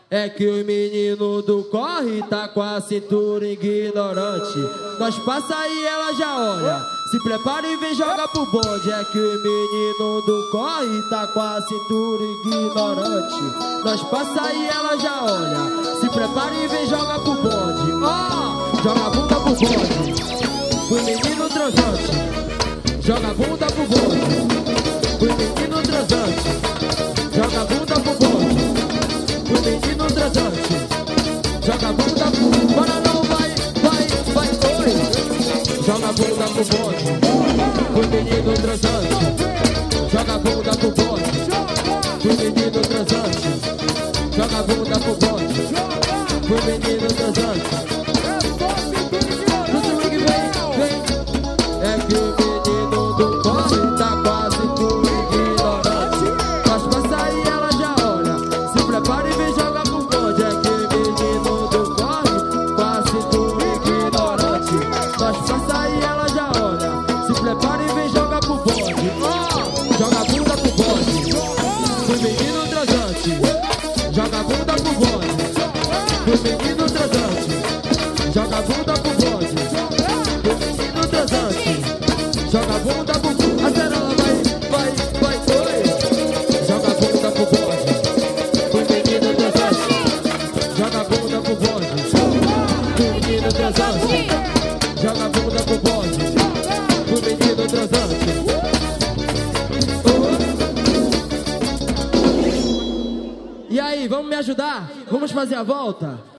É que o menino do corre tá com a cintura ignorante. Nós passa e ela já olha. Se prepara e vem jogar pro bonde. É que o menino do corre tá com a cintura ignorante. Nós passa e ela já olha. Se prepara e vem jogar pro bonde. Ó, joga a bunda pro bonde. Pro menino transante. Joga a bunda pro bonde. Pro menino transante. Joga a bunda pro bonde. O menino transante, joga a bunda pro... Bora não, vai, oi. Joga a bunda pro bonde. O menino transante, joga a bunda pro bonde. O menino transante, joga a bunda pro bonde. O menino transante. No swing vem. É que o menino do corre tá quase tudo ignorante. Nós passa e ela já olha. Se prepara e vem jogar pro bonde. É que menino do corre quase tudo ignorante. Nós passa e ela já olha. Se prepara e vem jogar pro bonde. Oh, joga a bunda pro bonde. Pro menino transante. Joga a bunda pro bonde. Pro menino transante. Joga a bunda pro bonde. Pro menino transante. Joga a bunda pro bonde. A cerola vai, oi. Joga a bunda pro bonde. Pro menino transante. Joga a bunda pro bonde. Pro menino transante. Joga a bunda pro bonde. Pro menino transante. Oh. E aí, vamos me ajudar? Vamos fazer a volta?